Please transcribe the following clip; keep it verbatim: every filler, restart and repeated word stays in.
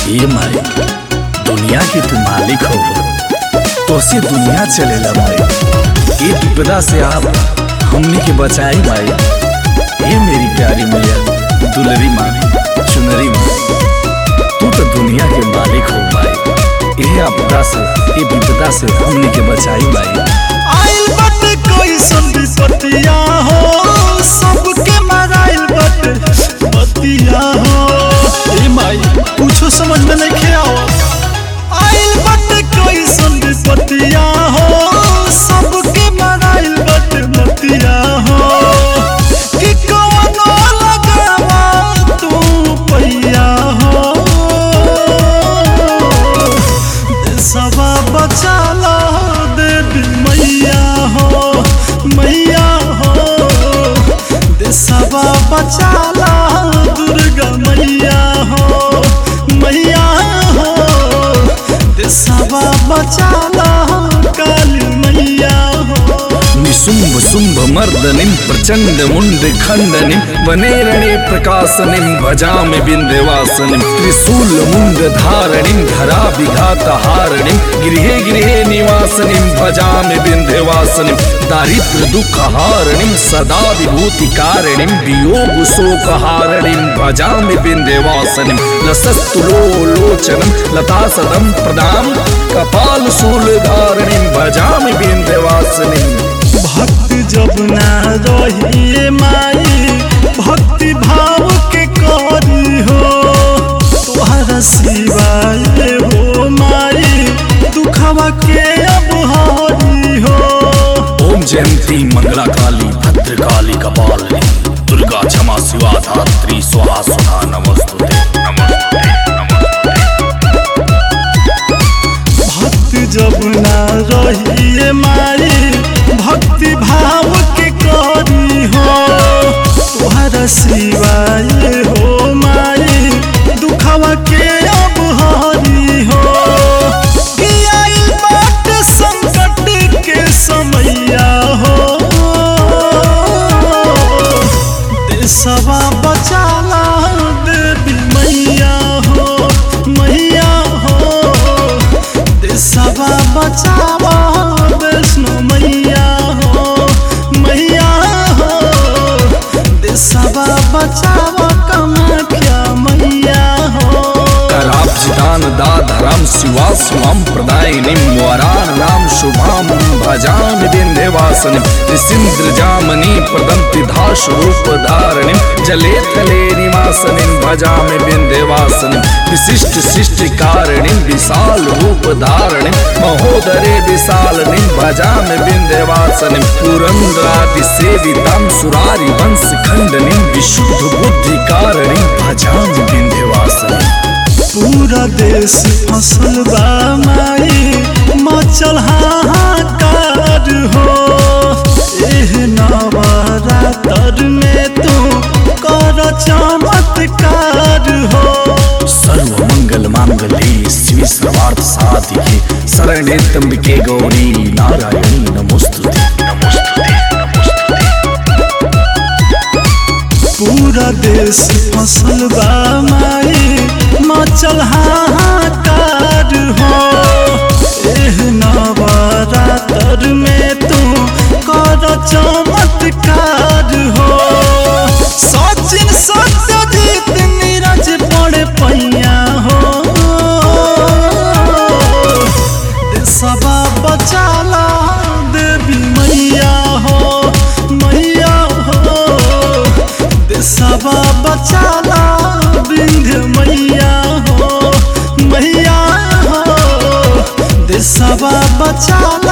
ये माई दुनिया की तू मालिक हो, तो से दुनिया चलेला माई। ये विपदा से आप हमनी के बचाई माई। ये मेरी प्यारी मैया दुलरी माँ चुनरी माँ, तू तो दुनिया के मालिक हो माई। ये आपदा से ये विपदा से हमनी के बचाई माई। आइल बाटे कोई संपत्तिया हो, सबके मराइल बाटे बतिया हो। ए माई कुछो समझ में नहीं आवत। आइल बाटे कोई संपत्तिया हो, सबके मराइल बाटे बतिया हो। कि कौनो लगावा तू पैया हो, देशवा बचाला देवी मैया हो, मैया हो। देशवा बचाला दुर्गा मैया हो, मैया हो। देशवा बचाला काली मैया हो। निशुंभ शुंभ मर्दनिम प्रचंड मुंड खंडनिम वनेरणे प्रकाशनिम भजामि विंध्यवासनिम त्रिशूल मुंड धारणिम धरा विघात हारणिम गृहे गृहे निवासनिम भजामि विंध्यवासनिम दारिद्र दुख हारणिम सदा विभूति कारणिम वियोग शोक हारणिम भजामि विंध्यवासनिम लसस्तुलो लोचनम लता सदम प्रदाम कपाल शूल धारणिम भजामि विंध्यवासनिम। भक्त जब ना रही माई, भक्ति भाव के करी हो। तोहरा सिवाय हो माई, दुखवा के अब हरी हो। ओम जयंती मंगला काली भद्रकाली कपालिनी दुर्गा क्षमा शिवा धात्री स्वाहा सुधा नमस्तुते नमस्तुते नमस्तुते। भक्त जब ना रही माई, भक्ति भाव के करी हो। तोहरा सिवाय हो माई, दुखवा के अब हरी हो। कि आइल बाटे संकट के समैया हो, देशवा बचाला देवी मैया हो, मैया हो। देशवा बचावा वैष्णो मैया हो, मैया हो। देशवा बचावा कामाख्या मैया हो। कराब्जिदान दाधरम शिवा स्वाम प्रदायिनीं वरान नाम शुभाम भजामि विंध्यवासनिम निसिंद्र जामनी प्रदंति धाश रूप धारणिम जले थले निवासनिम भजामि विंध्यवासनिम विशिष्ट सृष्टि कारणिम विशाल रूप धारणिम महोदरे विशालनिम भजामि विंध्यवासनिम पुरंदरादि सेवितां सुरारि वंश खंडनिम विशुद्ध बुद्धि कारणिम भजामि विंध्यवासनिम। पूरा देश फसल बा माई, मचल हाहाकार हो। एह नवरात्र में तू कर चमत्कार हो। सर्व मंगल मांगल्ये शिवे सर्वार्थ साधिके शरण्ये त्र्यंबके गौरी नारायणी नमोस्तुते नमोस्तुते नमोस्तुते। पूरा देश फसल बा माई, मचल हाहाकार हो। एह नवरात्र में तू कर चमत्कार हो। सचिन सत्यजीत नीरज पड़े पैया हो। देशवा बचाला देवी मैया हो, मैया हो। देशवा बचाला विंध्य मैया हो, मैया हो। देशवा बचाला